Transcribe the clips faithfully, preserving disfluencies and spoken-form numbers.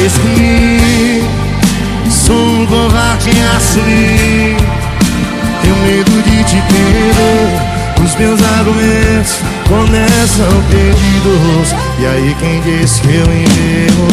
fez comigo. Sou um covarde em assumir. Tenho medo de te perder. Os meus argumentos começam perdidos. E aí quem disse que eu envivo?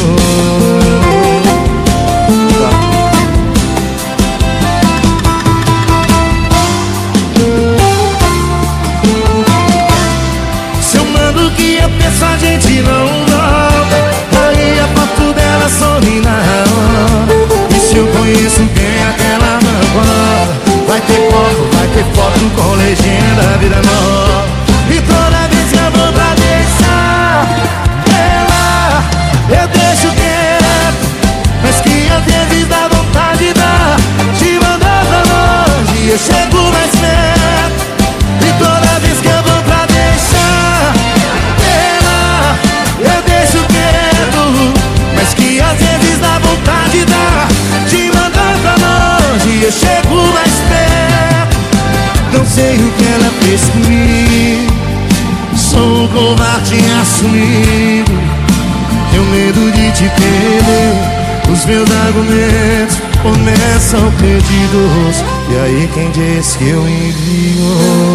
Se eu mando que eu penso a gente não volta. Aí a foto dela some na hora. E se eu conheço quem aquela não conta? Vai ter foto, vai ter foto com legenda, vida nova. E toda vez que eu vou pra deixar ela, eu deixo quieto. Mas que às vezes dá vontade dá de mandar pra longe, eu chego mais perto. E toda vez que eu vou pra deixar ela, eu deixo quieto. Mas que às vezes dá vontade dá de mandar pra longe, eu chego mais perto. Não sei o que ela fez comigo. Sou um covarde em assumir. Tenho medo de te perder. Os meus argumentos começam perdidos. E aí quem diz que eu envio?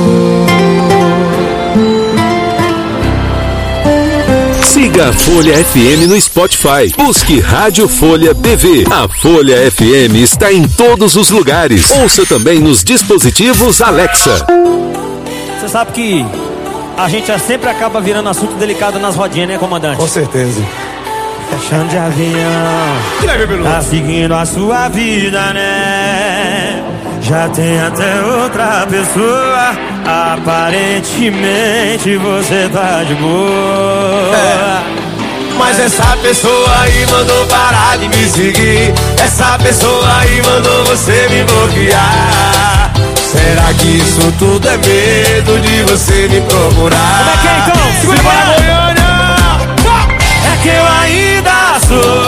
Siga a Folha F M no Spotify. Busque Rádio Folha B V. A Folha F M está em todos os lugares. Ouça também nos dispositivos Alexa. Você sabe que a gente sempre acaba virando assunto delicado nas rodinhas, né, comandante? Com certeza. Fechando de avião, tá seguindo a sua vida, né? Já tem até outra pessoa. Aparentemente você tá de boa. É. Mas essa pessoa aí mandou parar de me seguir. Essa pessoa aí mandou você me bloquear. Será que isso tudo é medo de você me procurar? Como é que é então? Segura a Goiânia! É que eu ainda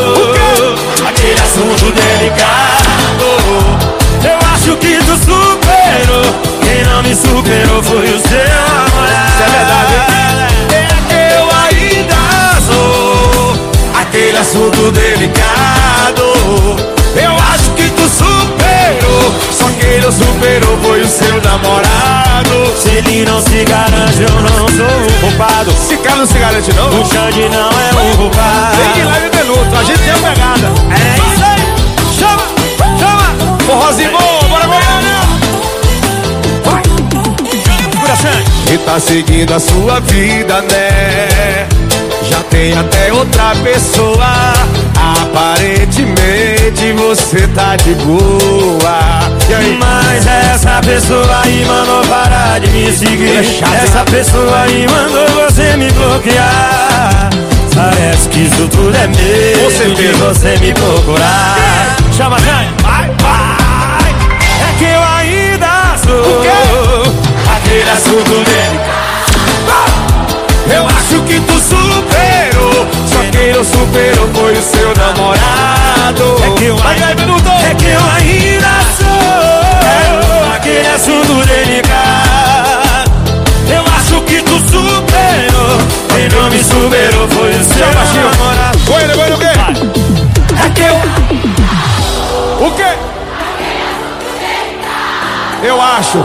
sou aquele assunto delicado. Eu acho que tu superou. Quem não me superou foi o seu namorado. Isso é verdade. É que eu ainda sou aquele assunto delicado. Eu acho que tu superou. Só quem não superou foi o seu namorado. Se ele não se garante, eu não sou o culpado. Se cara não se garante não, o Xande não é o culpado. Tem que ir lá e minuto, a gente tem a pegada. É isso aí. Chama, chama. Forrozinho bom, bora Goiânia. Vai. Segura, Xande. E tá seguindo a sua vida, né? Já tem até outra pessoa. Aparentemente você tá de boa. E aí? Mas essa pessoa aí mandou parar de me seguir. Essa pessoa aí mandou você me bloquear. Parece que isso tudo é medo de você me procurar. Chama, Jane. Vai, vai. É que eu ainda sou aquele assunto delicado. Eu acho que tu superou. Só quem não superou foi o seu namorado. É que eu ainda, é que eu ainda sou aquele assunto delicado. Eu acho que tu superou. Quem não me superou foi o seu namorado. Goiânia, Goiânia, o quê? É que eu... O quê? Eu acho.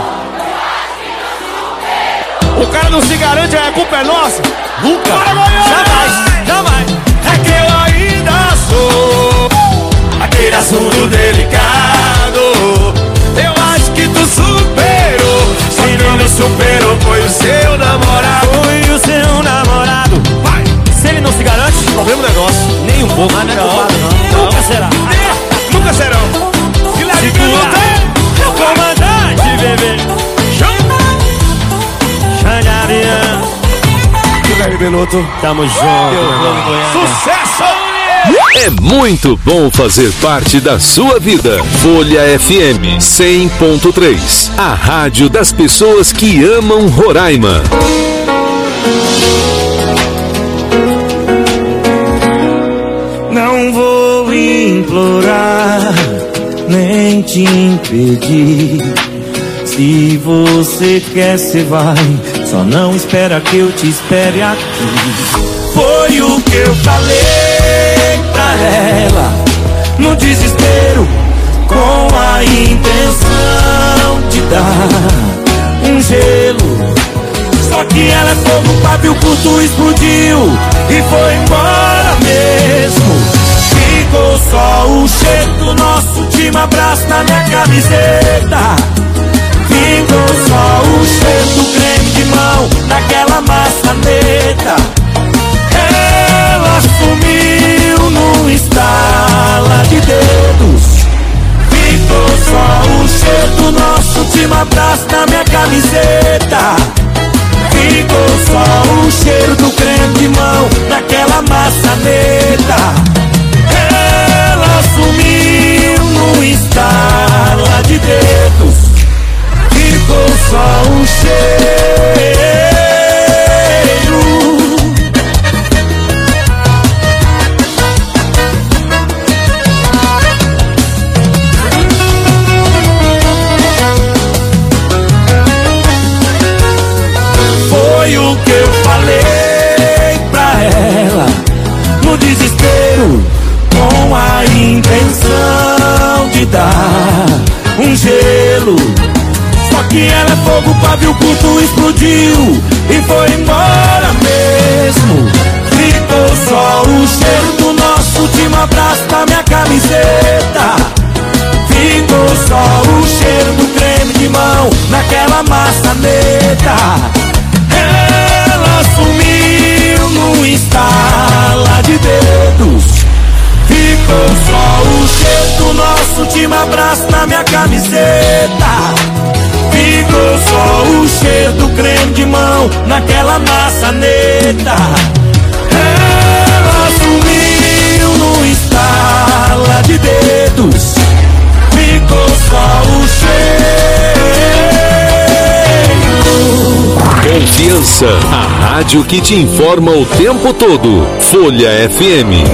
O cara não se garante, a culpa é nossa. Nunca. Bora, Goiânia! Jamais, jamais. É que eu ainda sou aquele assunto delicado. Eu acho que tu superou. Só quem não me superou foi o seu namorado. Foi o seu namorado. Vai. Se ele não se garante, problema negócio. nem um pouco. Mas não é culpado, não. Não. Nunca será. Nunca serão. Se leve Segura. O comandante, bebê. Xande Avião. Minuto. Tamo junto. Sucesso! É muito bom fazer parte da sua vida. Folha F M cem ponto três. A rádio das pessoas que amam Roraima. Não vou implorar, nem te impedir. Se você quer, cê vai. Só não espera que eu te espere aqui. Foi o que eu falei pra ela. desespero, com a intenção de dar um gelo. Só que ela é fogo, pavio curto, explodiu e foi embora mesmo. Ficou só o cheiro do nosso último abraço na minha camiseta. Ficou só o cheiro do creme de mão naquela maçaneta. Ela sumiu num estala de dedos. Ficou só o cheiro do nosso último abraço na minha camiseta. Ficou só o cheiro do creme de mão naquela maçaneta. Ela sumiu num estala de dedos. Ficou só o cheiro. Foi o que eu falei pra ela no desespero, com a intenção de dar um gelo. Só que ela é fogo, pavio curto, explodiu e foi embora mesmo. Ficou só o cheiro do nosso último abraço na minha camiseta. Ficou só o cheiro do creme de mão naquela maçaneta. Ela sumiu num estala de dedos. Ficou só o cheiro do nosso último abraço na minha camiseta. Ficou só o cheiro do creme de mão naquela maçaneta. Ela sumiu num estala de dedos. Ficou só o cheiro. Confiança, a rádio que te informa o tempo todo. Folha F M.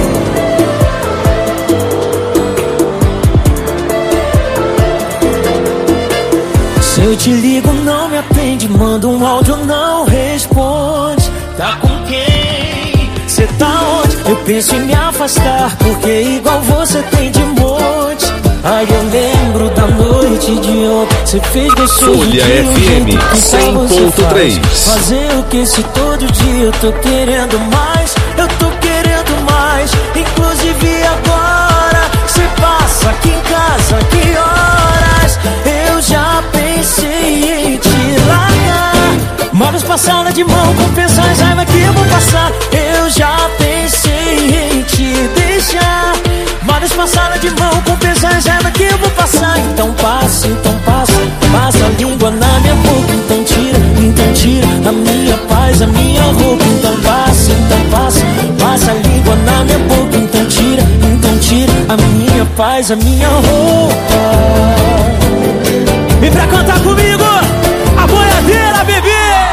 Se eu te ligo, não me atende, manda um áudio, não responde. Tá com quem? Cê tá onde? Eu penso em me afastar, porque igual você tem de monte. Ai, eu lembro da noite de ontem. Cê fez gostoso. Folha F M cem ponto três. Fazer o que se todo dia eu tô querendo mais. Eu tô querendo mais. Inclusive agora cê passa aqui em casa, que horas? Eu já pensei em te largar. Modos pra sala de mão, compensa as raiva que eu vou passar. Eu já pensei em te deixar. Modos pra sala de mão, compensa as raiva que eu vou passar. Então passa, então passa, passa a língua na minha boca. Então tira, então tira a minha paz, a minha roupa. Então passa, então passa, passa a língua na minha boca. Então tira, então tira a minha paz, a minha roupa. E pra cantar comigo, a boiadeira, bebê!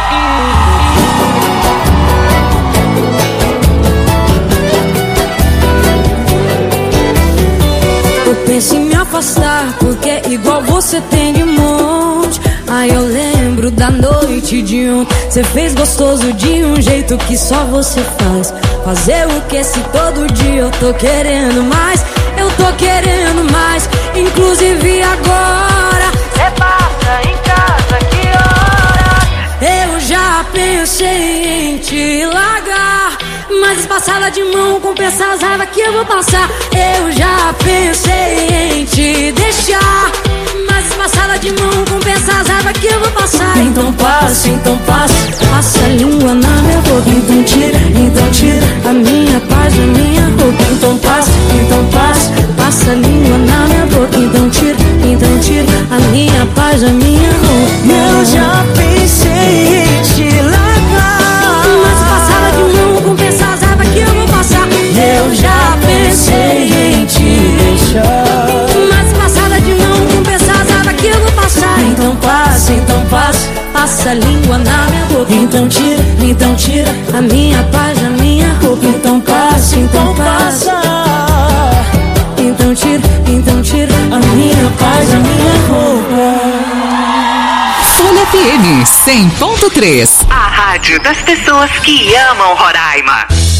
Eu penso em me afastar, porque igual você tem de monte. Ai, eu lembro da noite de ontem. Cê fez gostoso de um jeito que só você faz. Fazer o que se todo dia eu tô querendo mais. Eu tô querendo mais. Inclusive agora cê passa em casa, que horas? Eu já pensei em te largar, mas passada de mão compensa as raivas que eu vou passar. Eu já pensei em te deixar, mas passada de mão compensa as raivas que eu vou passar. Então passa, então passa, passa a língua na minha boca. Então tira, então tira a minha paz, a minha roupa. Então passa, então passa, passa a língua na minha boca. Então tira, então tira a minha paz, a minha roupa. Eu já pensei em te largar, mas passada de mão compensa as raivas que eu vou passar. Eu já pensei em te deixar, mas passada de mão compensa as raivas que eu vou passar. Então passa, então passa, passa a língua na minha boca. Então tira, então tira a minha paz, a minha roupa. Então passa, então passa, então tira, então tira a minha paz, a minha roupa. Folha F M cem ponto três. A rádio das pessoas que amam Roraima.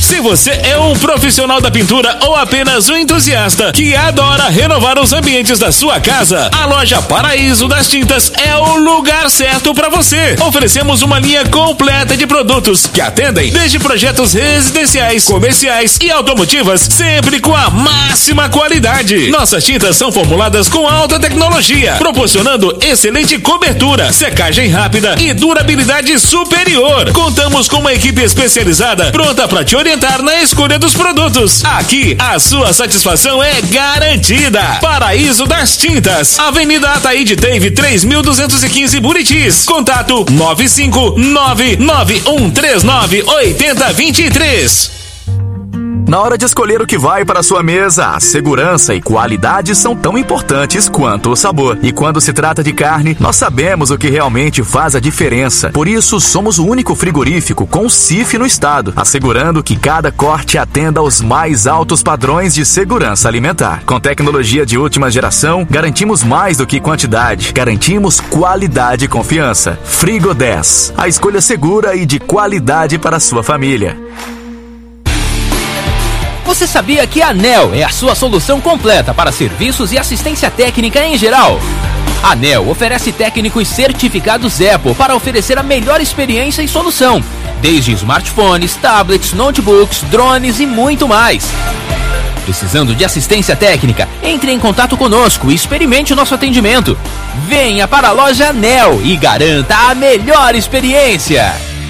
Se você é um profissional da pintura ou apenas um entusiasta que adora renovar os ambientes da sua casa, a loja Paraíso das Tintas é o lugar certo para você. Oferecemos uma linha completa de produtos que atendem desde projetos residenciais, comerciais e automotivas, sempre com a máxima qualidade. Nossas tintas são formuladas com alta tecnologia, proporcionando excelente cobertura, secagem rápida e durabilidade superior. Contamos com uma equipe especializada pronta para te orientar na escolha dos produtos. Aqui, a sua satisfação é garantida. Paraíso das Tintas, Avenida Ataíde Teve três mil duzentos e quinze, Buritis. Contato nove cinco nove nove um três nove oito zero dois três. Na hora de escolher o que vai para a sua mesa, a segurança e qualidade são tão importantes quanto o sabor. E quando se trata de carne, nós sabemos o que realmente faz a diferença. Por isso, somos o único frigorífico com C I F no estado, assegurando que cada corte atenda aos mais altos padrões de segurança alimentar. Com tecnologia de última geração, garantimos mais do que quantidade, garantimos qualidade e confiança. Frigo dez, a escolha segura e de qualidade para a sua família. Você sabia que a ANEEL é a sua solução completa para serviços e assistência técnica em geral? A ANEEL oferece técnicos certificados Apple para oferecer a melhor experiência e solução, desde smartphones, tablets, notebooks, drones e muito mais. Precisando de assistência técnica? Entre em contato conosco e experimente o nosso atendimento. Venha para a loja ANEEL e garanta a melhor experiência.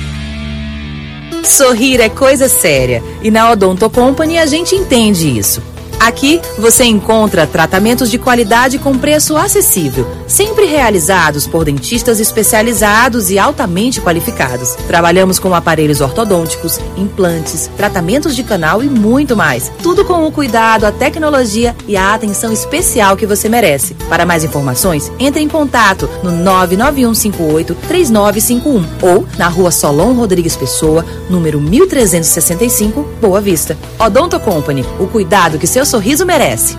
Sorrir é coisa séria e na Odonto Company a gente entende isso. Aqui você encontra tratamentos de qualidade com preço acessível, sempre realizados por dentistas especializados e altamente qualificados. Trabalhamos com aparelhos ortodônticos, implantes, tratamentos de canal e muito mais. Tudo com o cuidado, a tecnologia e a atenção especial que você merece. Para mais informações, entre em contato no nove nove um cinco oito três nove cinco um ou na rua Solon Rodrigues Pessoa, número mil trezentos e sessenta e cinco, Boa Vista. Odonto Company, o cuidado que seu sorriso merece.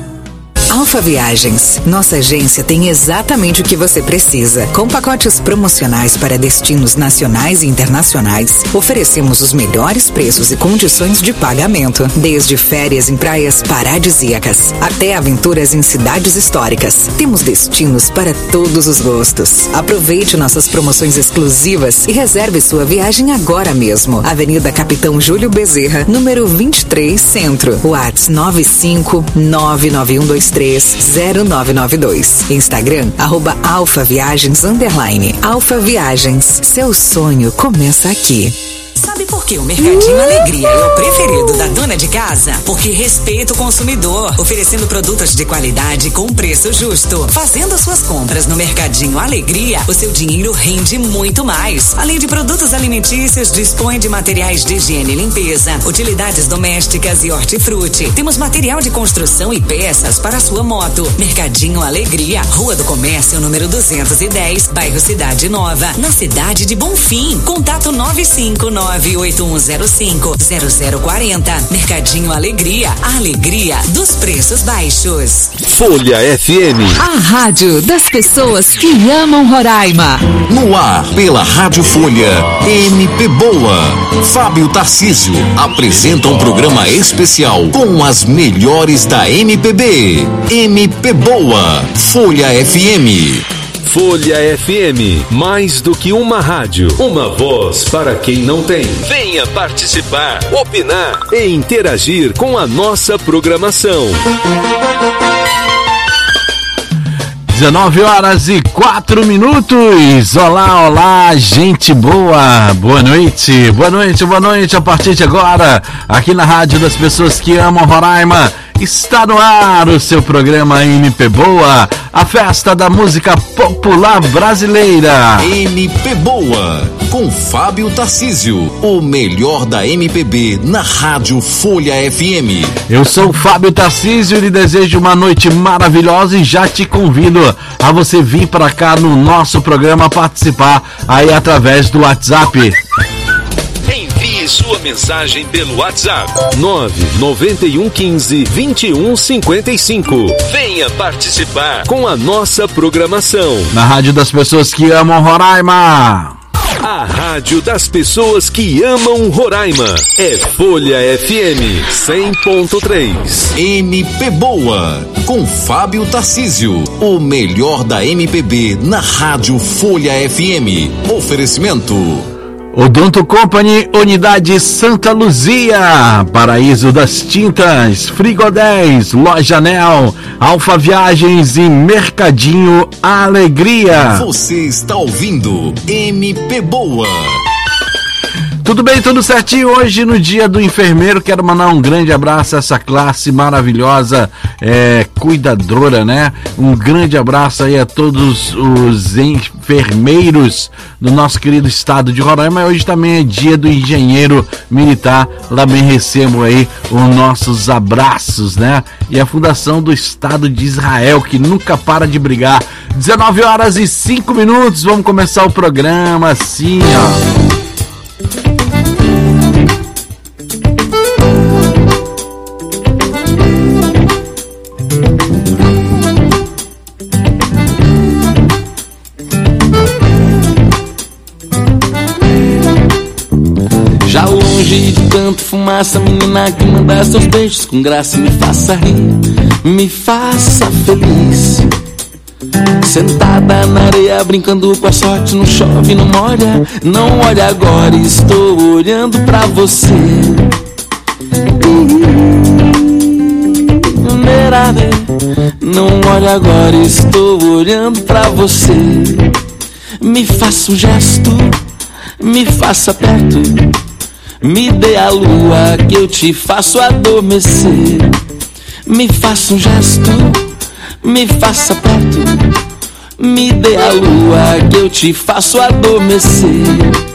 Alfa Viagens. Nossa agência tem exatamente o que você precisa. Com pacotes promocionais para destinos nacionais e internacionais, oferecemos os melhores preços e condições de pagamento. Desde férias em praias paradisíacas até aventuras em cidades históricas. Temos destinos para todos os gostos. Aproveite nossas promoções exclusivas e reserve sua viagem agora mesmo. Avenida Capitão Júlio Bezerra, número vinte e três, Centro. WhatsApp nove cinco nove nove um dois três zero nove nove dois. Instagram, arroba Alfa Viagens underline. Alfa Viagens, seu sonho começa aqui. Sabe por que o Mercadinho Alegria é o preferido da dona de casa? Porque respeita o consumidor, oferecendo produtos de qualidade com preço justo. Fazendo suas compras no Mercadinho Alegria, o seu dinheiro rende muito mais. Além de produtos alimentícios, dispõe de materiais de higiene e limpeza, utilidades domésticas e hortifruti. Temos material de construção e peças para a sua moto. Mercadinho Alegria, Rua do Comércio, número duzentos e dez, bairro Cidade Nova, na cidade de Bonfim. Contato nove cinco nove oito um zero cinco zero zero quatro zero. Mercadinho Alegria, a alegria dos preços baixos. Folha F M. A rádio das pessoas que amam Roraima. No ar, pela Rádio Folha, M P Boa. Fábio Tarcísio apresenta um programa especial com as melhores da M P B. M P Boa, Folha F M. Folha F M, mais do que uma rádio, uma voz para quem não tem. Venha participar, opinar e interagir com a nossa programação. dezenove horas e quatro minutos. Olá, olá, gente boa. Boa noite, boa noite, boa noite. A partir de agora, aqui na Rádio das Pessoas que Amam Roraima, está no ar o seu programa M P Boa, a festa da música popular brasileira. M P Boa, com Fábio Tarcísio, o melhor da M P B na Rádio Folha F M. Eu sou o Fábio Tarcísio e lhe desejo uma noite maravilhosa e já te convido a você vir para cá no nosso programa participar aí através do WhatsApp. Envie sua mensagem pelo WhatsApp nove nove um um cinco vinte e um cinquenta e cinco. Venha participar com a nossa programação na Rádio das Pessoas que Amam Roraima. A rádio das pessoas que amam Roraima. É Folha F M cem ponto três. M P Boa, com Fábio Tarcísio. O melhor da M P B na rádio Folha F M. Oferecimento Odonto Company, Unidade Santa Luzia, Paraíso das Tintas, Frigo dez, Loja Anel, Alfa Viagens e Mercadinho Alegria. Você está ouvindo M P Boa. Tudo bem, tudo certinho? Hoje, no dia do enfermeiro, quero mandar um grande abraço a essa classe maravilhosa, é, cuidadora, né? Um grande abraço aí a todos os enfermeiros do nosso querido estado de Roraima. Hoje também é dia do engenheiro militar. Lá bem recebo aí os nossos abraços, né? E a Fundação do Estado de Israel, que nunca para de brigar. dezenove horas e cinco minutos, vamos começar o programa assim, ó. Já longe de tanto fumaça, menina que manda seus beijos com graça, me faça rir, me faça feliz. Sentada na areia, brincando com a sorte, não chove, não molha. Não olha agora, estou olhando pra você. Não olha agora, estou olhando pra você. Me faça um gesto, me faça perto, me dê a lua que eu te faço adormecer. Me faça um gesto, me faça perto, me dê a lua que eu te faço adormecer.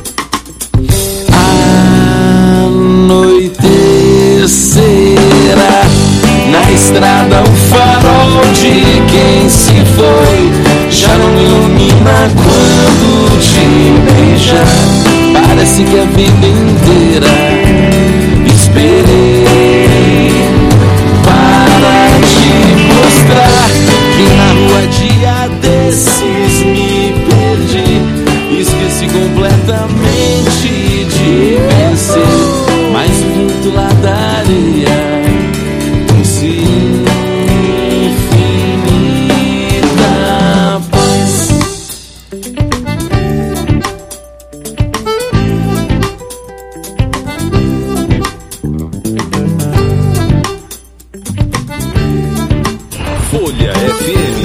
Anoitecerá na estrada o farol de quem se foi. Já não ilumina quando te beijar. Parece que a vida inteira esperei para te mostrar que na rua dia desses me perdi. Esqueci completamente de vencer, mas o vento lá da areia trouxe infinita paz. Folha F M.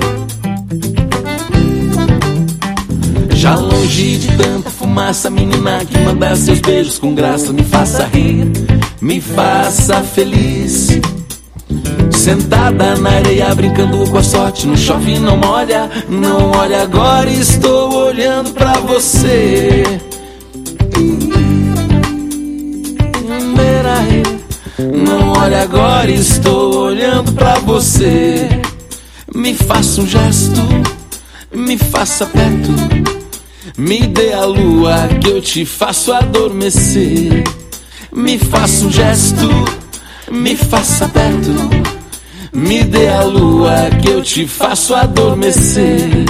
Já longe de tanta fumaça, menina que manda seus beijos com graça, me faça rir, me faça feliz. Sentada na areia, brincando com a sorte, não chove, não molha. Não olha agora, estou olhando pra você. Não olha agora, estou olhando pra você. Me faça um gesto, me faça perto, me dê a lua que eu te faço adormecer. Me faça um gesto, me faça perto, me dê a lua que eu te faço adormecer.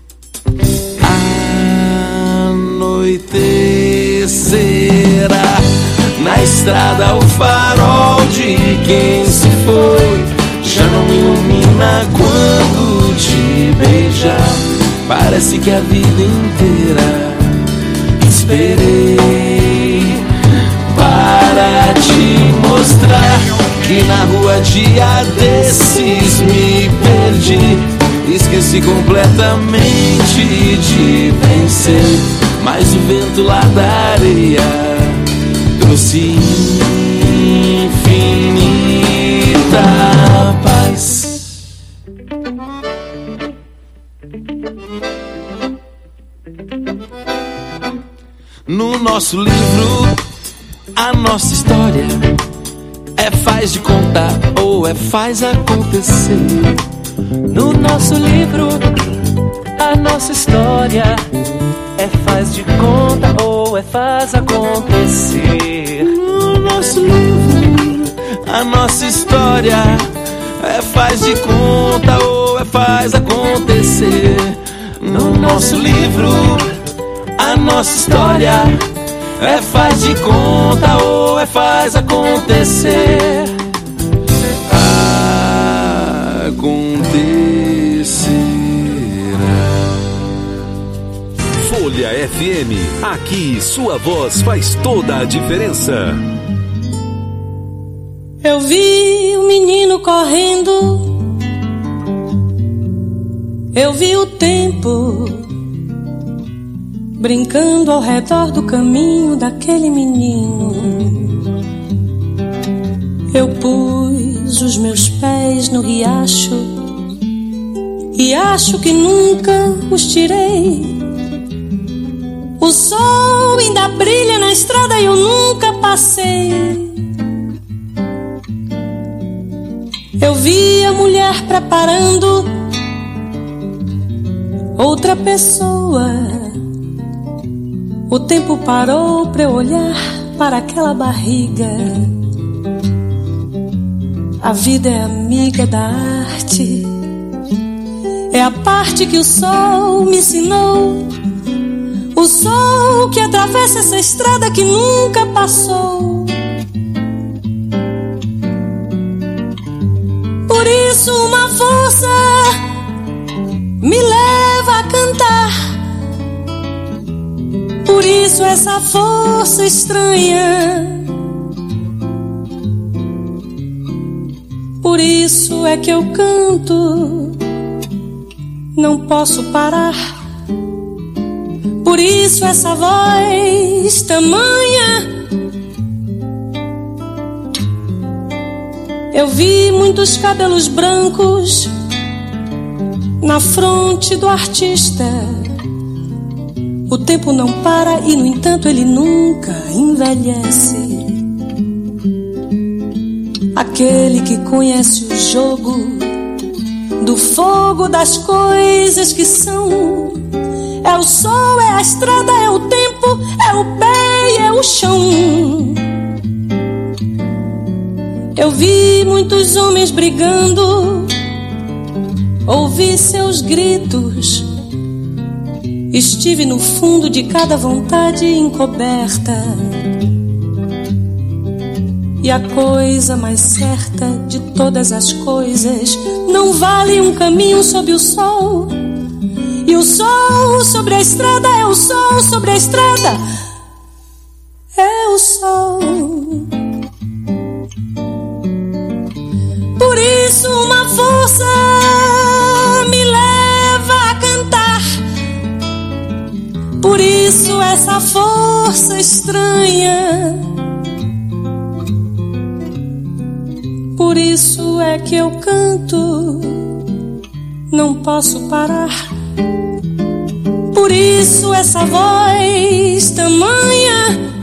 Anoitecerá na estrada o farol de quem se foi. Já não ilumina quando te beijar. Parece que a vida inteira esperei para te mostrar que na rua dia desses me perdi. Esqueci completamente de vencer, mas o vento lá da areia trouxe infinita paz. No nosso livro, a nossa história é faz de conta ou é faz acontecer. No nosso livro, a nossa história é faz de conta ou é faz acontecer. No nosso livro, a nossa história é faz de conta ou é faz acontecer. No nosso livro, A nossa história é faz de conta ou é faz acontecer. Acontecerá. Folha F M, aqui sua voz faz toda a diferença. Eu vi o menino correndo, eu vi o tempo brincando ao redor do caminho daquele menino. Eu pus os meus pés no riacho e acho que nunca os tirei. O sol ainda brilha na estrada e eu nunca passei. Eu vi a mulher preparando outra pessoa. O tempo parou pra eu olhar para aquela barriga. A vida é amiga da arte, é a parte que o sol me ensinou. O sol que atravessa essa estrada que nunca passou. Por isso uma força me leva a cantar. Por isso essa força estranha. Por isso é que eu canto, não posso parar. Por isso essa voz tamanha. Eu vi muitos cabelos brancos na fronte do artista. O tempo não para e, no entanto, ele nunca envelhece. Aquele que conhece o jogo do fogo das coisas que são. É o sol, é a estrada, é o tempo, é o pé e é o chão. Eu vi muitos homens brigando, ouvi seus gritos. Estive no fundo de cada vontade encoberta. E a coisa mais certa de todas as coisas não vale um caminho sob o sol. E o sol sobre a estrada é o sol sobre a estrada. É o sol. Por isso uma força me leva a cantar. Por isso essa força estranha. Por isso é que eu canto, não posso parar. Por isso essa voz tamanha.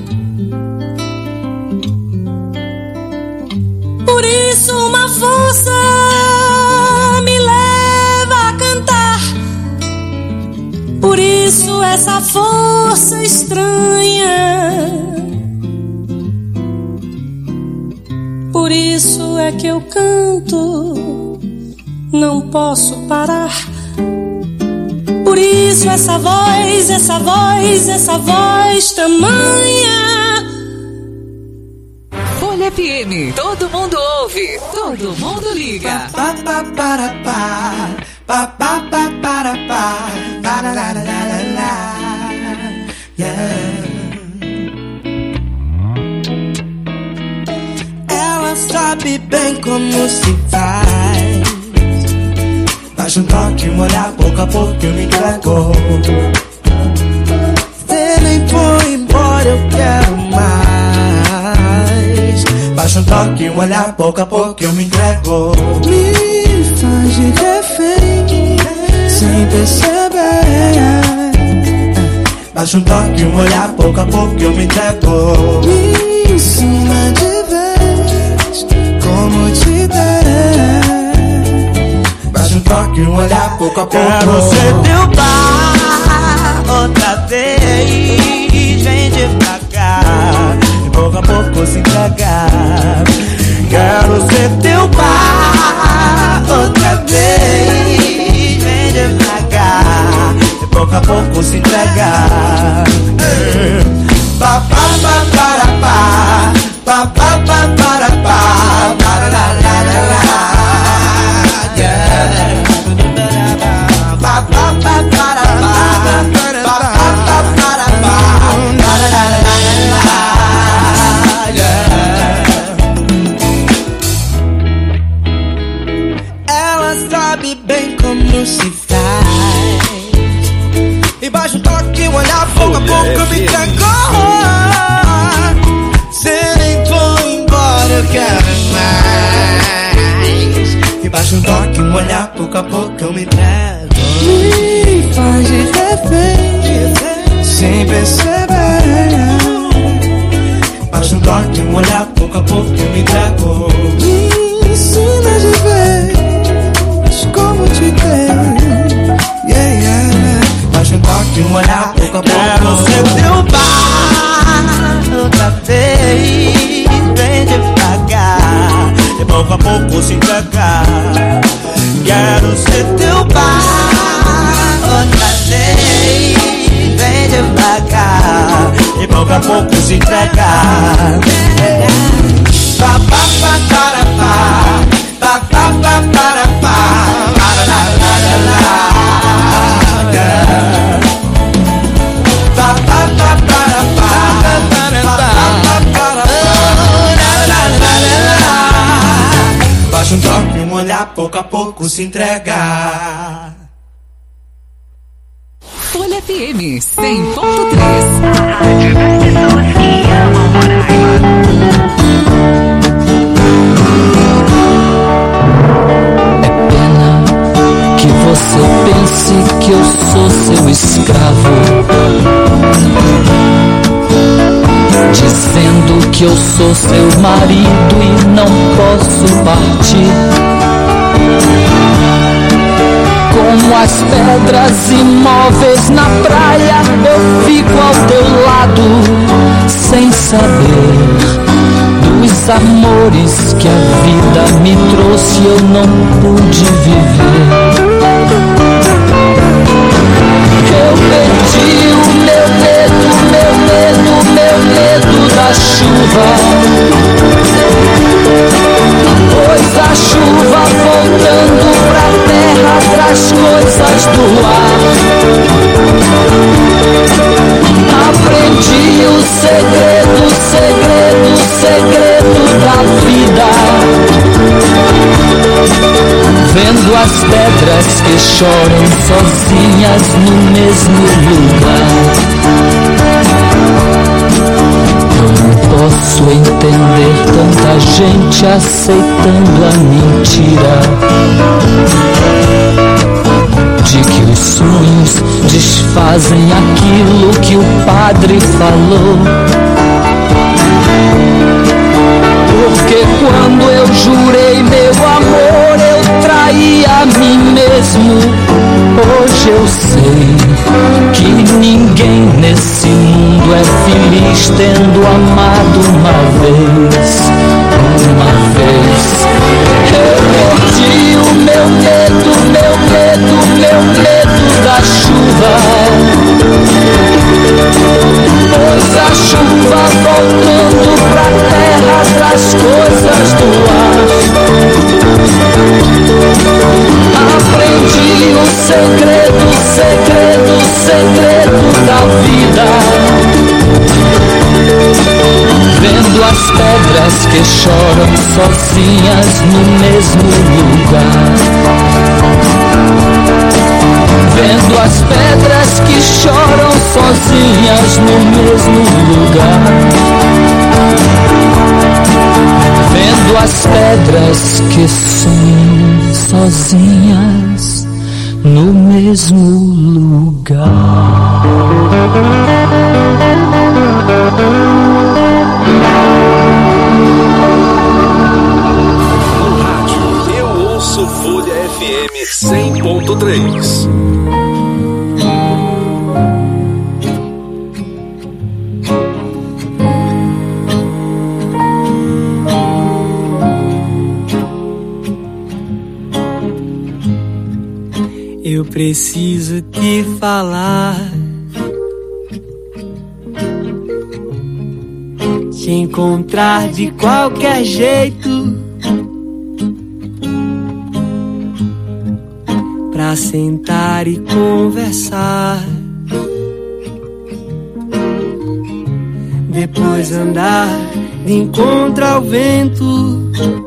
Por isso uma força me leva a cantar. Por isso essa força estranha. Por isso é que eu canto, não posso parar. Por isso essa voz, essa voz, essa voz tamanha. Folha F M, todo mundo ouve, todo mundo liga. Pa, pa, para, pa, pa, pa, pa, para, pa, para, la, la, la, la, la. Yeah. Ela sabe bem como se faz. Baixa um toque, um olhar, pouco a pouco eu me entrego. Você nem foi embora, eu quero mais. Baixa um toque, um olhar, pouco a pouco eu me entrego. Me faz de refém, sem perceber. Baixa um toque, um olhar, pouco a pouco eu me entrego. Me ensina de vez como te der. Baixa um toque, um olhar, pouco a pouco. Quero ser teu par outra vez. Vem devagar e pouco a pouco se entregar. Quero ser teu par outra vez. Vem devagar e pouco pouco a pouco se entregar. Pa pa pa para pa, pa pa pa para pa, para la la la la. Yeah. Pa pa pa para pa, pa pa pa para pa, para la la la la. Yeah. Ela sabe bem como se faz. E baixa o toque, o olhar, pouco a pouco me entregou. Se nem for embora, eu quero mais. E baixa um toque, um olhar, pouco a pouco eu me entrego. Me faz de refém, sem perceber. Baixa um toque, um olhar, pouco a pouco eu me entrego. Me ensina de vez como te ter. Yeah, yeah. Baixa um toque, um olhar, pouco a pouco quero ser teu bar outra vez. Vem devagar, de pouco a pouco se entregar. Quero ser teu bar outra vez. Vem devagar, de pouco a pouco se entregar. Pa pa pa para pa, pa pa pa para pa, para la la la la. Pa pa pa para pa, para pa para pa, la la la la. Baixa um toque, um olhar, pouco a pouco se entregar. Folha F M cem ponto três. Pessoas que amam Roraima. É pena que você pense que eu sou seu escravo, dizendo que eu sou seu marido e não posso partir. Como as pedras imóveis na praia, eu fico ao teu lado, sem saber dos amores que a vida me trouxe, eu não pude viver. Eu perdi o meu medo, meu medo, meu medo da chuva, pois a chuva voltando pra terra traz coisas do ar. Aprendi o segredo, segredo, segredo da vida, vendo as pedras que choram sozinhas no mesmo lugar. Eu não posso entender tanta gente aceitando a mentira de que os sonhos desfazem aquilo que o padre falou. Porque quando eu jurei meu amor, eu traí a mim mesmo. Hoje eu sei que ninguém nesse mundo é feliz tendo amado uma vez, uma vez. Eu perdi o meu medo, meu medo, meu medo da chuva, pois a chuva voltando pra terra traz coisas do ar. Aprendi o segredo, segredo, segredo da vida, vendo as pedras que choram sozinhas no mesmo lugar. Vendo as pedras que choram sozinhas no mesmo lugar. Vendo as pedras que sonham sozinhas no mesmo lugar. No rádio, eu ouço Folha F M cem ponto três. Eu preciso te falar, te encontrar de qualquer jeito, pra sentar e conversar, depois andar de encontro ao vento.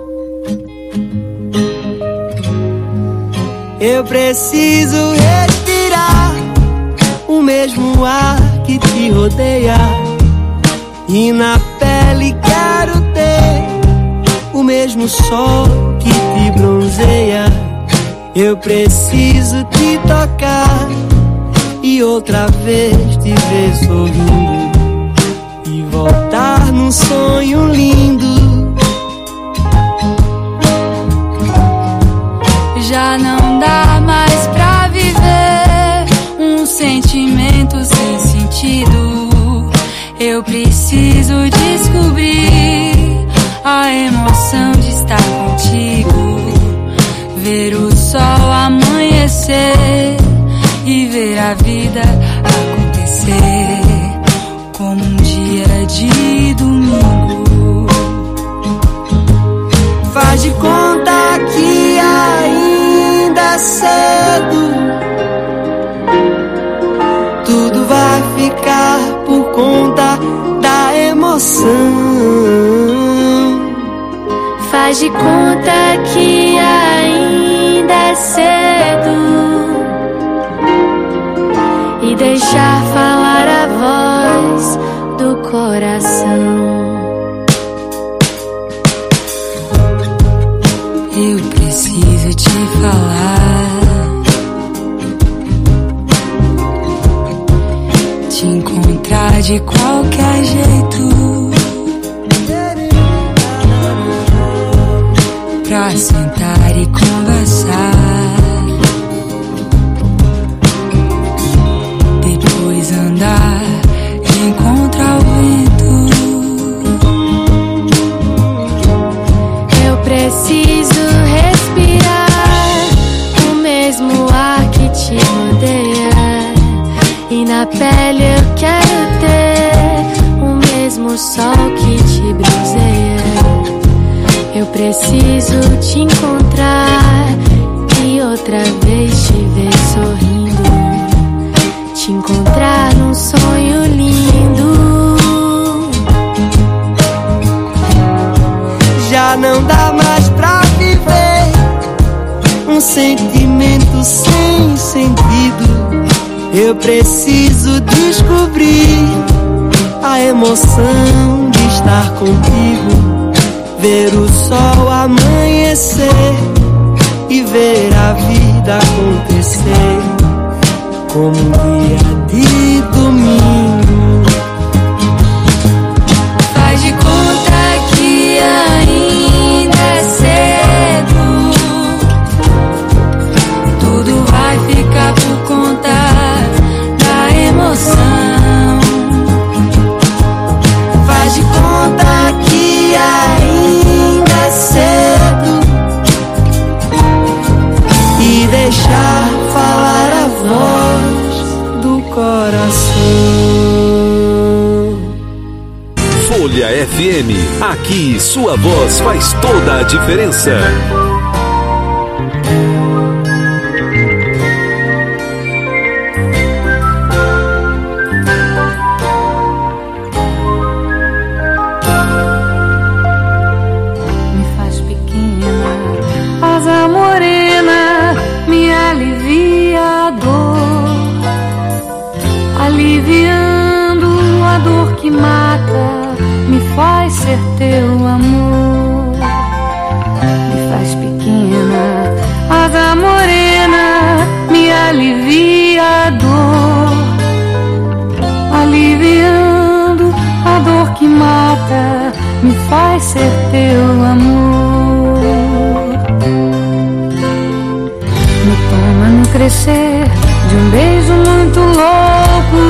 Eu preciso respirar o mesmo ar que te rodeia, e na pele quero ter o mesmo sol que te bronzeia. Eu preciso te tocar e outra vez te ver sorrindo, e voltar num sonho lindo. Já não dá mais pra viver um sentimento sem sentido. Eu preciso descobrir a emoção de estar contigo, ver o sol amanhecer e ver a vida acontecer como um dia de domingo. Faz de conta que ainda é cedo, tudo vai ficar por conta da emoção. Faz de conta que ainda é cedo e deixar falar a voz do coração. Eu preciso te falar, te encontrar de qualquer jeito, pra sentar e conversar, depois andar de encontro ao vento. Eu preciso respirar o mesmo ar que te rodeia, e na pele eu quero ter o mesmo sol que te bronzeia. Eu preciso te encontrar e outra vez te ver sorrindo, te encontrar num sonho lindo. Já não dá mais pra viver um sentimento sem sentido. Eu preciso descobrir a emoção de estar contigo, ver o sol amanhecer e ver a vida acontecer como um dia de domingo. Faz de conta que ainda é cedo, tudo vai ficar por conta da emoção. Faz de conta que ainda é cedo e deixar falar a voz do coração. Folha F M, aqui sua voz faz toda a diferença. Me faz pequena, asa morena, me alivia a dor, aliviando a dor que mata, me faz ser teu amor. Me faz pequena, asa morena, me alivia a dor, aliviando a dor que mata, me faz ser teu amor. Me toma no crescer de um beijo muito louco,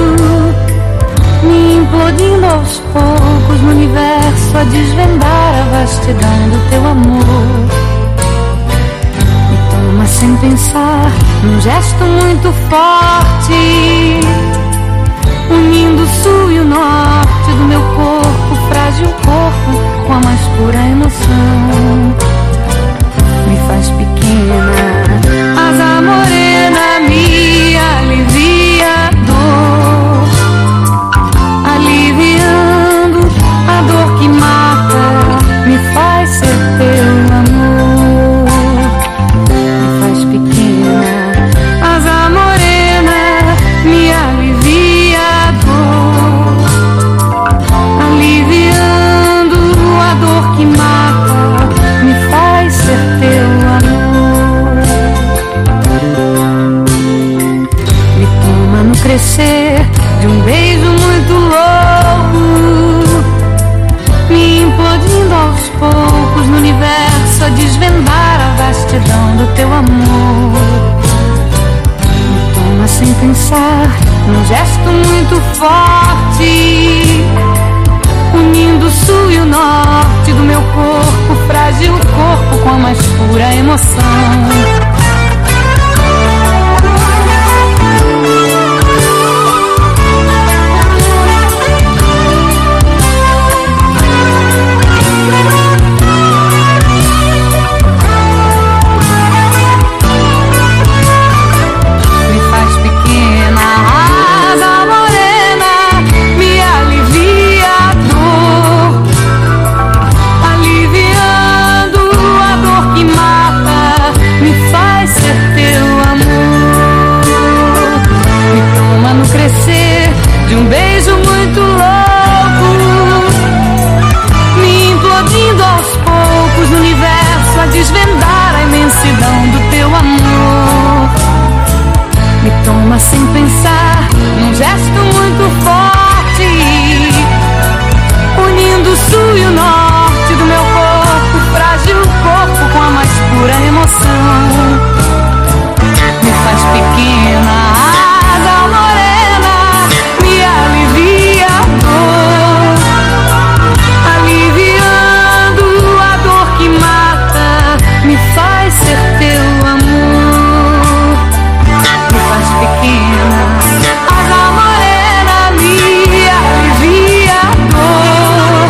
me implodindo aos poucos no universo a desvendar a vastidão do teu amor. Me toma sem pensar, num gesto muito forte, unindo o sul e o norte do meu corpo, frágil corpo, com a mais pura emoção. Me faz pequena, asa morena, me alivia a dor, aliviando a dor que mata, me faz ser teu amor. Me faz pequena, asa morena, me alivia a dor, aliviando a dor que mata, me faz ser teu amor. Me toma no crescer de um beijo muito louco, me implodindo aos poucos no universo, a desvendar a vastidão do teu amor. Me toma sem pensar, num gesto muito forte, unindo o sul e o norte do meu corpo, frágil corpo, com a mais pura emoção. De um beijo muito louco, me implodindo aos poucos no universo, a desvendar a imensidão do teu amor. Me toma sem pensar, num gesto muito forte, unindo o sul e o norte do meu corpo, frágil corpo, com a mais pura emoção. Me faz pequena, asa morena, me alivia a dor, aliviando a dor que mata, me faz ser teu amor. Me faz pequena, asa morena, me alivia a dor,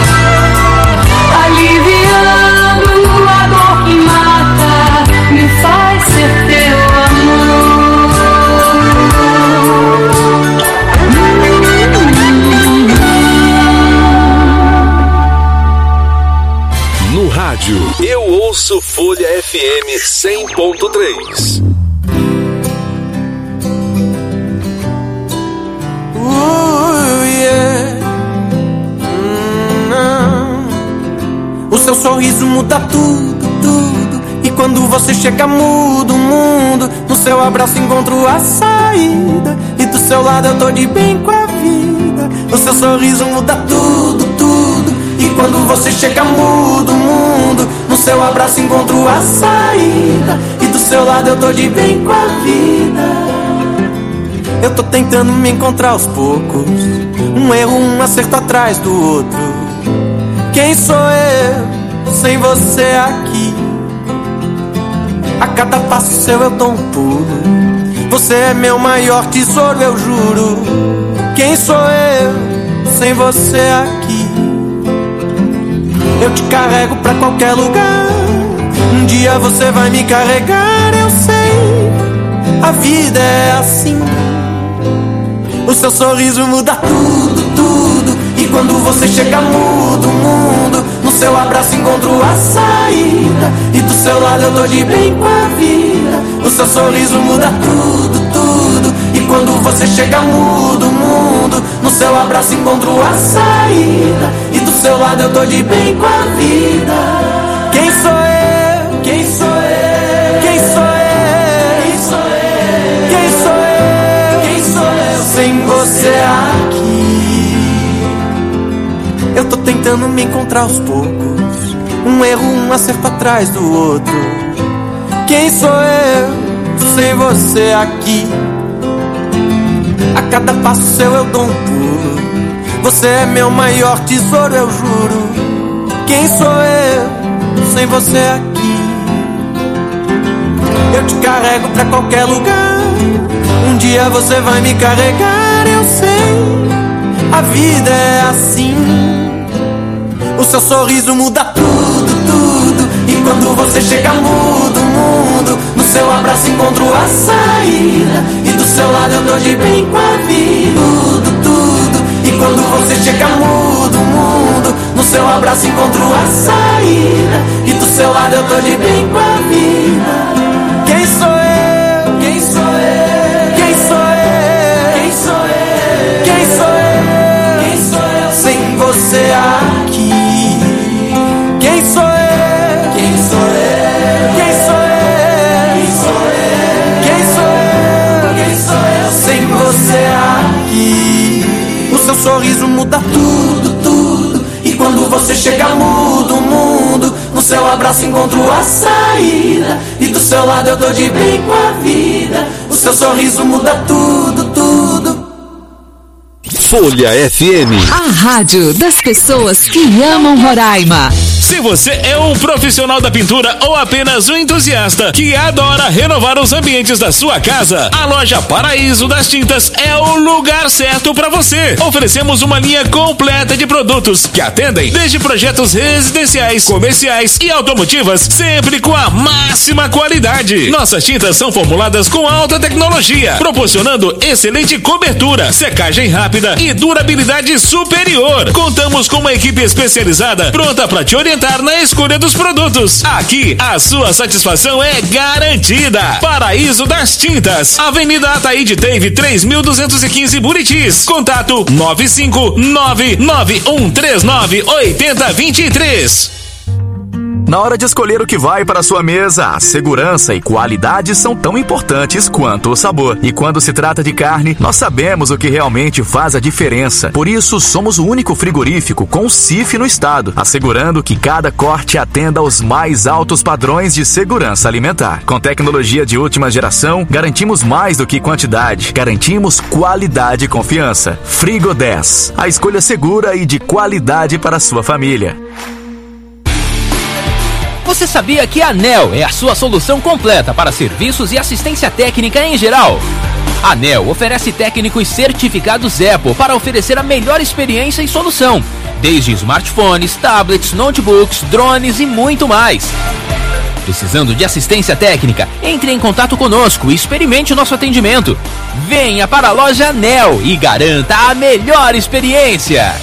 aliviando a dor que mata, me faz ser teu amor. No rádio, eu ouço Folha F M cem ponto três. Uh, yeah. Hum, o seu sorriso muda tudo, tudo. E quando você chega muda o mundo. No seu abraço encontro a saída, e do seu lado eu tô de bem com a vida. O seu sorriso muda tudo, tudo. E quando você chega muda o mundo. No seu abraço encontro a saída, e do seu lado eu tô de bem com a vida. Eu tô tentando me encontrar aos poucos, um erro, um acerto atrás do outro. Quem sou eu sem você aqui? A cada passo seu eu dou um pulo. Você é meu maior tesouro, eu juro. Quem sou eu sem você aqui? Eu te carrego pra qualquer lugar. Um dia você vai me carregar, eu sei. A vida é assim. O seu sorriso muda tudo, tudo. E quando você chega muda o mundo. No seu abraço encontro a saída, e do seu lado eu tô de bem com a vida. O seu sorriso muda tudo, tudo. E quando você chega muda o mundo. No seu abraço encontro a saída, e do seu lado eu tô de bem com a vida. Quem sou eu? Quem sou eu? Quem sou eu? Quem sou eu? Quem sou eu? Quem sou eu sem você aqui? Eu tô tentando me encontrar aos poucos, um erro, um acerto atrás do outro. Quem sou eu sem você aqui? A cada passo seu eu dou um pulo. Você é meu maior tesouro, eu juro. Quem sou eu sem você aqui? eu te carrego pra qualquer lugar. Um dia você vai me carregar, eu sei. A vida é assim. O seu sorriso muda tudo, tudo. E quando você chega muda o mundo. No seu abraço encontro a saída. E do seu lado eu tô de bem com a vida. Tudo, tudo. E quando você chega muda o mundo. No seu abraço encontro a saída. E do seu lado eu tô de bem com a vida. Quem sou eu? Quem sou eu? Quem sou eu? Quem sou eu? Quem sou eu? Quem sou eu sem você aqui? Quem sou eu? Quem sou eu? Quem sou eu? Quem sou eu? Quem sou eu? Quem sou eu sem você aqui? O seu sorriso muda tudo, tudo. E quando você chega muda o mundo. No seu abraço encontro a saída. E do seu lado eu tô de bem com a vida. O seu sorriso muda tudo, tudo. Folha F M. A rádio das pessoas que amam Roraima. Se você é um profissional da pintura ou apenas um entusiasta que adora renovar os ambientes da sua casa, a loja Paraíso das Tintas é o lugar certo para você. Oferecemos uma linha completa de produtos que atendem desde projetos residenciais, comerciais e automotivas, sempre com a máxima qualidade. Nossas tintas são formuladas com alta tecnologia, proporcionando excelente cobertura, secagem rápida e durabilidade superior. Contamos com uma equipe especializada pronta para te orientar na escolha dos produtos. Aqui, a sua satisfação é garantida. Paraíso das Tintas, Avenida Ataíde Teve três mil duzentos e quinze Buritis. Contato nove cinco nove nove um três nove oito zero dois três. Na hora de escolher o que vai para a sua mesa, a segurança e qualidade são tão importantes quanto o sabor. E quando se trata de carne, nós sabemos o que realmente faz a diferença. Por isso, somos o único frigorífico com C I F no estado, assegurando que cada corte atenda aos mais altos padrões de segurança alimentar. Com tecnologia de última geração, garantimos mais do que quantidade, garantimos qualidade e confiança. Frigo dez, a escolha segura e de qualidade para a sua família. Você sabia que a ANEL é a sua solução completa para serviços e assistência técnica em geral? A ANEL oferece técnicos certificados Apple para oferecer a melhor experiência e solução, desde smartphones, tablets, notebooks, drones e muito mais. Precisando de assistência técnica? Entre em contato conosco e experimente o nosso atendimento. Venha para a loja ANEL e garanta a melhor experiência.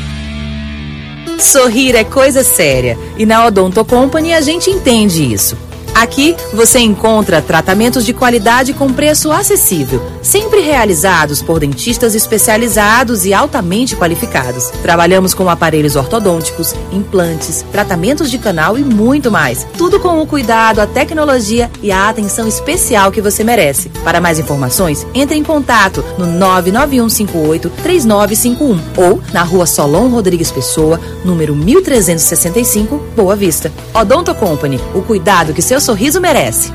Sorrir é coisa séria e na Odonto Company a gente entende isso. Aqui você encontra tratamentos de qualidade com preço acessível, sempre realizados por dentistas especializados e altamente qualificados. Trabalhamos com aparelhos ortodônticos, implantes, tratamentos de canal e muito mais. Tudo com o cuidado, a tecnologia e a atenção especial que você merece. Para mais informações, entre em contato no nove nove um cinco oito três nove cinco um ou na rua Solon Rodrigues Pessoa, número mil trezentos e sessenta e cinco, Boa Vista. Odonto Company, o cuidado que seu sorriso merece.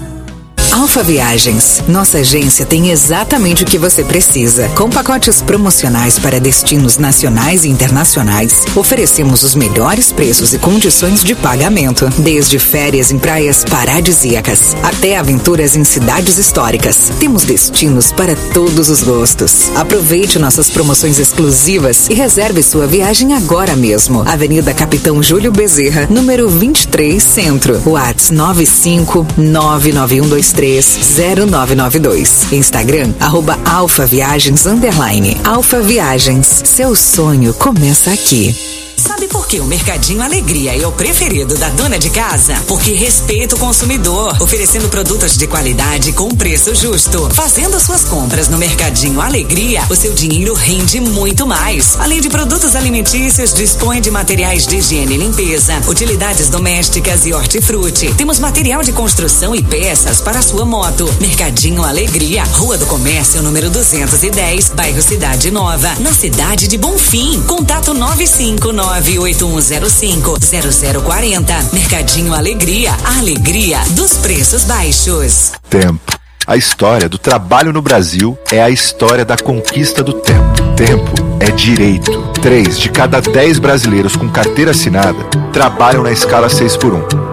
Alfa Viagens. Nossa agência tem exatamente o que você precisa. Com pacotes promocionais para destinos nacionais e internacionais, oferecemos os melhores preços e condições de pagamento. Desde férias em praias paradisíacas até aventuras em cidades históricas. Temos destinos para todos os gostos. Aproveite nossas promoções exclusivas e reserve sua viagem agora mesmo. Avenida Capitão Júlio Bezerra, número vinte e três, Centro. WhatsApp nove cinco nove nove um dois três zero nove nove dois. Instagram, arroba Alfa Viagens underline. Alfa Viagens, seu sonho começa aqui. Sabe por que o Mercadinho Alegria é o preferido da dona de casa? Porque respeita o consumidor, oferecendo produtos de qualidade com preço justo. Fazendo suas compras no Mercadinho Alegria, o seu dinheiro rende muito mais. Além de produtos alimentícios, dispõe de materiais de higiene e limpeza, utilidades domésticas e hortifruti. Temos material de construção e peças para a sua moto. Mercadinho Alegria, Rua do Comércio, número duzentos e dez, bairro Cidade Nova, na cidade de Bonfim. Contato nove cinco nove oito um zero cinco zero zero quatro zero. Mercadinho Alegria, a alegria dos preços baixos. Tempo. A história do trabalho no Brasil é a história da conquista do tempo. Tempo é direito. Três de cada dez brasileiros com carteira assinada trabalham na escala seis por um.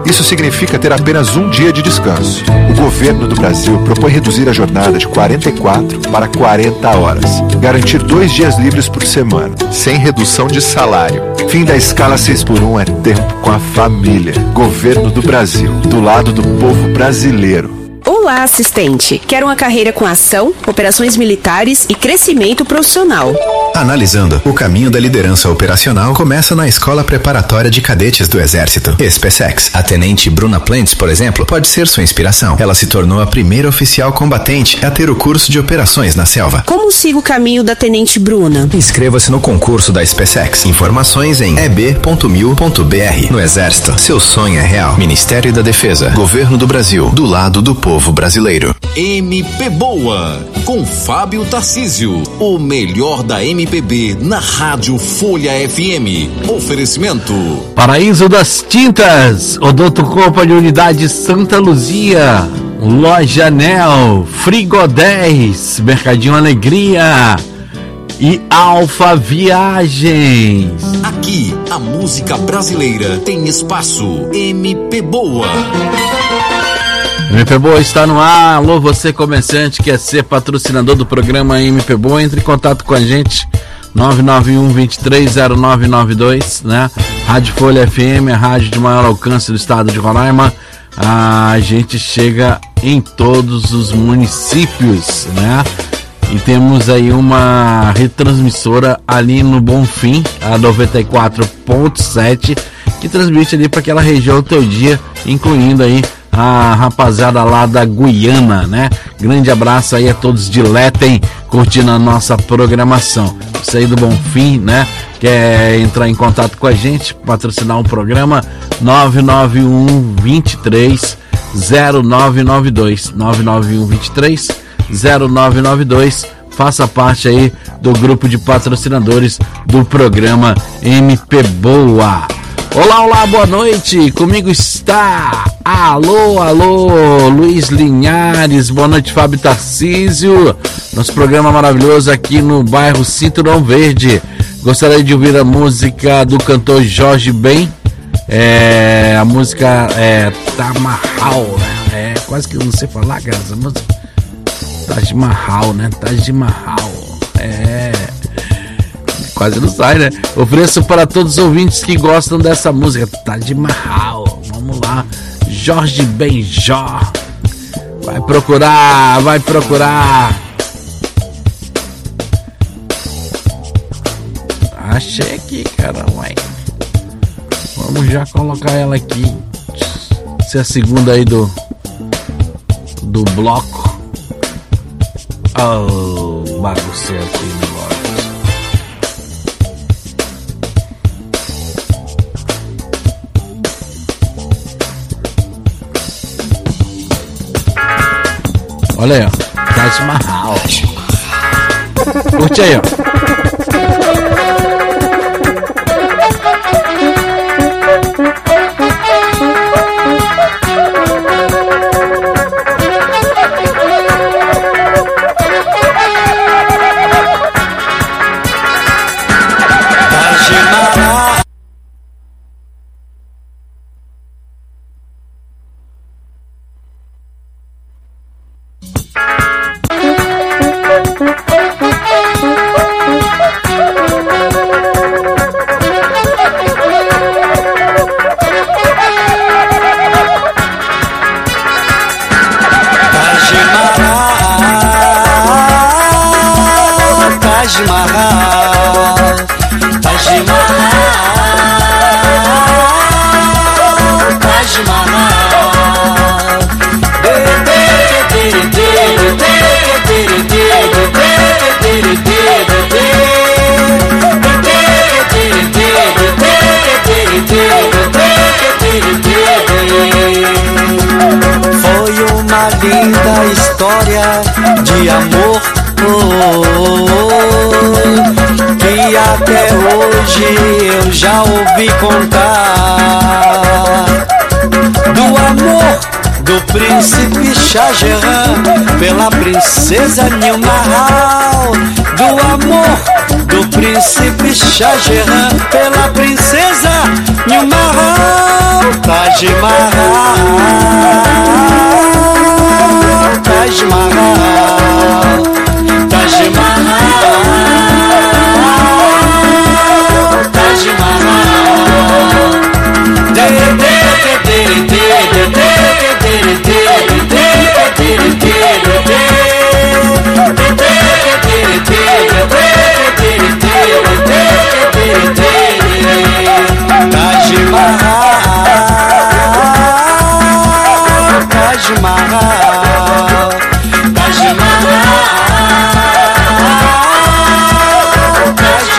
Isso significa ter apenas um dia de descanso. O governo do Brasil propõe reduzir a jornada de quarenta e quatro para quarenta horas. Garantir dois dias livres por semana, sem redução de salário. Fim da escala seis por um é tempo com a família. Governo do Brasil, do lado do povo brasileiro. Olá, assistente. Quero uma carreira com ação, operações militares e crescimento profissional. Analisando, o caminho da liderança operacional começa na Escola Preparatória de Cadetes do Exército, SpaceX. A tenente Bruna Plentes, por exemplo, pode ser sua inspiração. Ela se tornou a primeira oficial combatente a ter o curso de operações na selva. Como sigo o caminho da tenente Bruna? Inscreva-se no concurso da SpaceX. Informações em e b ponto mil ponto b r. No Exército, seu sonho é real. Ministério da Defesa, Governo do Brasil, do lado do povo brasileiro. M P Boa, com Fábio Tarcísio. O melhor da M P B na Rádio Folha F M. Oferecimento: Paraíso das Tintas, Odonto Company Unidade Santa Luzia, Loja Anel, Frigo dez, Mercadinho Alegria e Alfa Viagens. Aqui, a música brasileira tem espaço. M P Boa. M P Boa está no ar. Alô, você comerciante que quer ser patrocinador do programa M P Boa, entre em contato com a gente, nove nove um, dois três zero nove nove dois, né? Rádio Folha F M, a rádio de maior alcance do estado de Roraima. A gente chega em todos os municípios, né? E temos aí uma retransmissora ali no Bonfim, a noventa e quatro ponto sete, que transmite ali para aquela região todo dia, incluindo aí a rapaziada lá da Guiana, né? Grande abraço aí a todos de Letem, curtindo a nossa programação. Você aí do Bonfim, né? Quer entrar em contato com a gente, patrocinar um programa, nove nove um, dois três zero nove nove dois, nove nove um, dois três zero nove nove dois. Faça parte aí do grupo de patrocinadores do programa M P Boa. Olá, olá, boa noite, comigo está, alô, alô, Luiz Linhares, boa noite, Fábio Tarcísio, nosso programa maravilhoso aqui no bairro Cinturão Verde. Gostaria de ouvir a música do cantor Jorge Ben, é, a música é Tamarral, né? É, quase que eu não sei falar, cara, essa música, Taj Mahal, né, Taj Mahal, é... quase não sai, né? Ofereço para todos os ouvintes que gostam dessa música, Taj Mahal. Vamos lá, Jorge Benjó. Vai procurar, vai procurar. Achei aqui, cara, ué. Vamos já colocar ela aqui. Essa é a segunda aí do do bloco. Oh, baguncei aqui o negócio. Olha aí, ó. Taj Mahal. Curte aí, ó. Pela princesa Nilmahal, do amor do príncipe Shah Jahan, pela princesa Nilmahal, Taj Taj Mahal, Taj Mahal, Taj Mahal, Taj Mahal. De de de de de de de de de de de Taj Mahal, Taj Mahal, Taj Mahal, Taj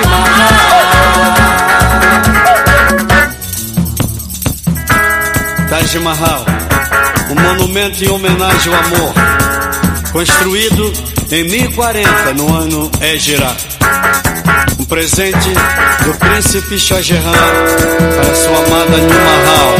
Mahal. Taj Mahal, um monumento em homenagem ao amor, construído em mil e quarenta, no ano Égira. Um presente do príncipe Shah Jahan para sua amada New Mahal.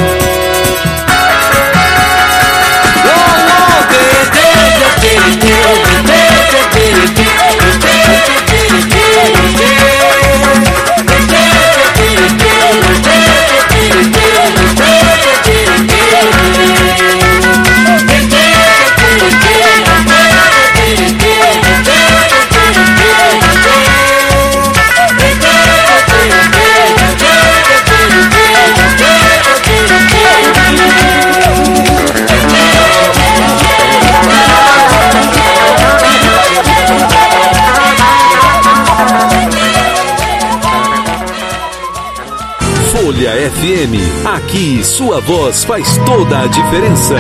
Folha F M, aqui sua voz faz toda a diferença.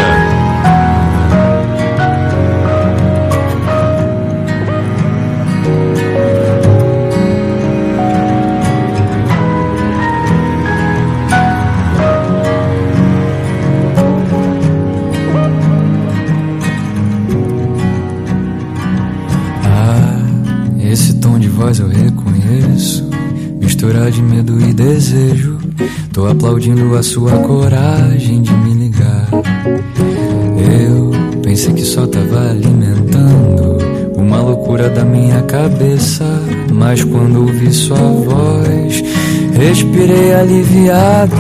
Ah, esse tom de voz eu reconheço, mistura de medo e desejo. Tô aplaudindo a sua coragem de me ligar. Eu pensei que só tava alimentando uma loucura da minha cabeça, mas quando ouvi sua voz, respirei aliviado.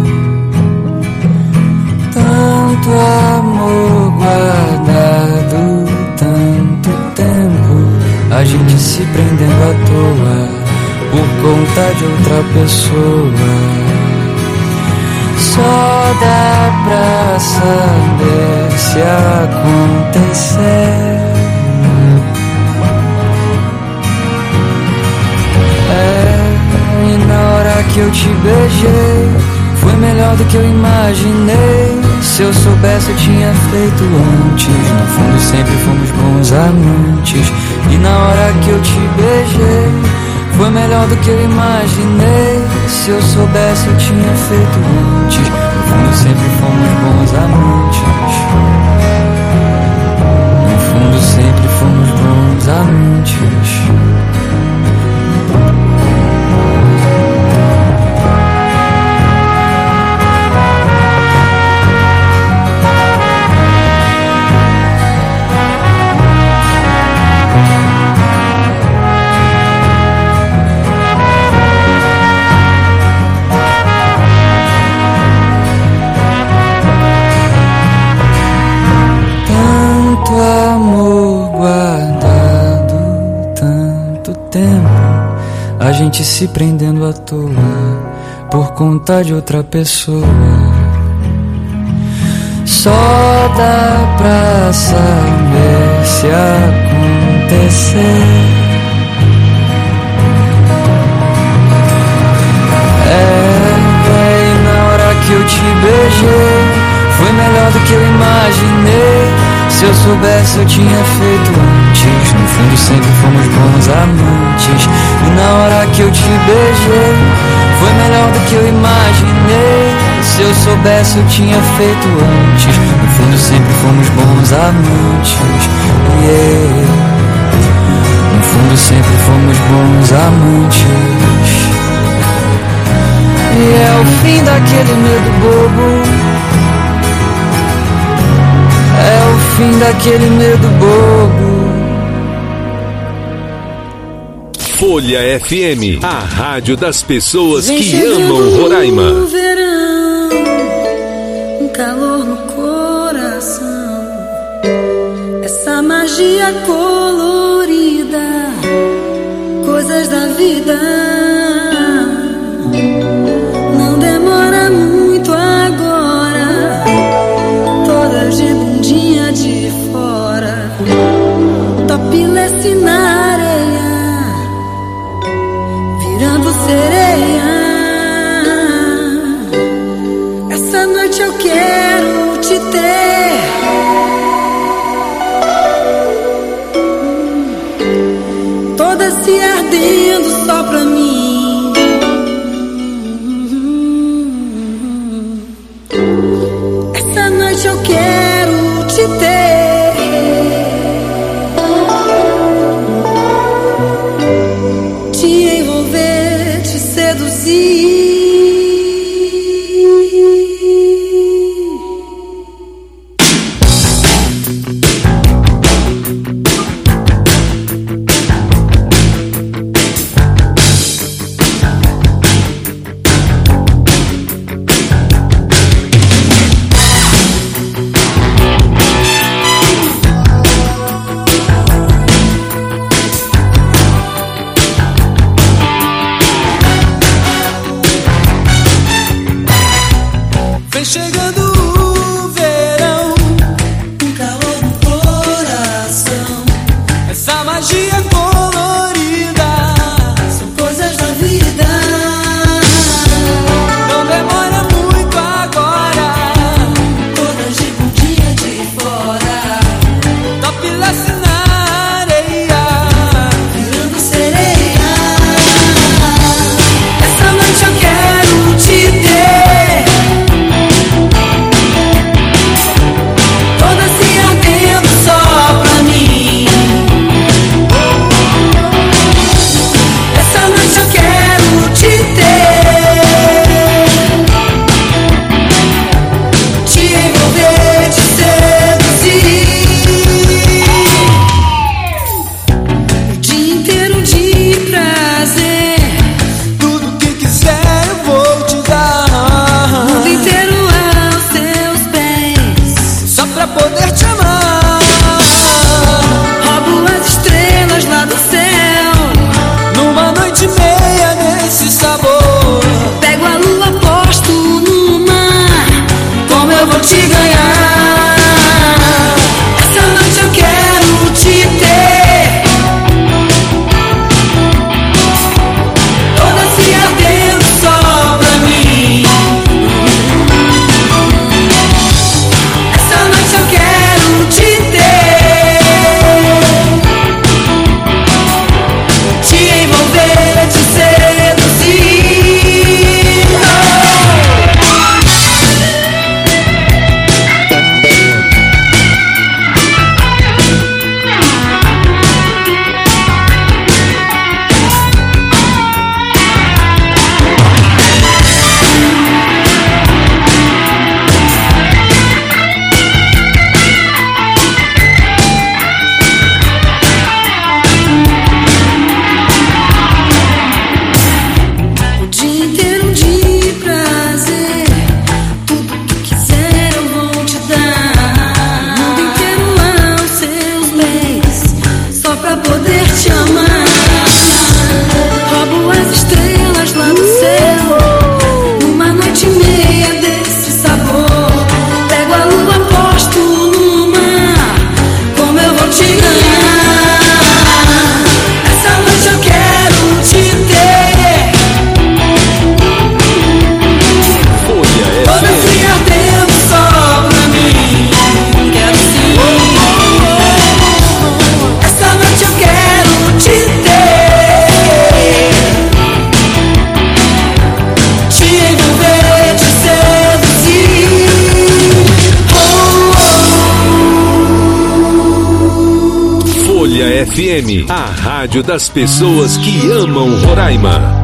Tanto amor guardado, tanto tempo, a gente se prendendo à toa por conta de outra pessoa. Só dá pra saber se acontecer. É, e na hora que eu te beijei, foi melhor do que eu imaginei. Se eu soubesse eu tinha feito antes. No fundo sempre fomos bons amantes. E na hora que eu te beijei, foi melhor do que eu imaginei. Se eu soubesse eu tinha feito antes. No fundo sempre fomos bons amantes. No fundo sempre fomos bons amantes. A gente se prendendo à toa por conta de outra pessoa. Só dá pra saber se acontecer. É, e na hora que eu te beijei, foi melhor do que eu imaginei. Se eu soubesse eu tinha feito antes. No fundo sempre fomos bons amantes. E na hora que eu te beijei, foi melhor do que eu imaginei. Se eu soubesse eu tinha feito antes. No fundo sempre fomos bons amantes. Yeah. No fundo sempre fomos bons amantes. E é o fim daquele medo bobo. É o fim daquele medo bobo. Folha F M, a rádio das pessoas Vem que amam Roraima. o verão, calor no coração, essa magia colorida, coisas da vida. Não demora muito agora, todas de bundinha de fora, topless na areia, virando sereia. Essa noite eu quero te ter, toda se ardendo só pra mim. Essa noite eu quero te ter, te envolver, te seduzir. Vem chegando o verão, um calor no coração, essa magia colorida, são coisas da vida. Não demora muito agora, todas de bundinha de fora, topless na areia, virando sereia. Essa noite eu quero te ter, toda se ardendo só pra mim. Essa noite eu quero te ter, te envolver, te seduzir. O dia inteiro de prazer, tudo que quiser eu vou te dar. O mundo inteiro aos seus pés, só pra poder te amar. Roubo as estrelas lá do céu, numa noite e meia nesse sabor. Pego a lua, aposto no mar, como eu vou te ganhar. Essa noite eu quero te ter, toda se ardendo só pra mim. Essa noite eu quero te ter, te envolver, te seduzir. O dia inteiro de prazer, tudo que quiser eu vou te dar. O mundo inteiro aos seus pés, só pra poder te amar. Roubo as estrelas lá do céu, numa noite e meia desse sabor. Pego a lua, aposto no mar, como eu vou te ganhar. Essa noite eu quero te ter, toda se ardendo só pra mim. Quero sim. Essa noite eu quero te ter, te envolver, te seduzir. Folha F M, a rádio das pessoas que amam Roraima.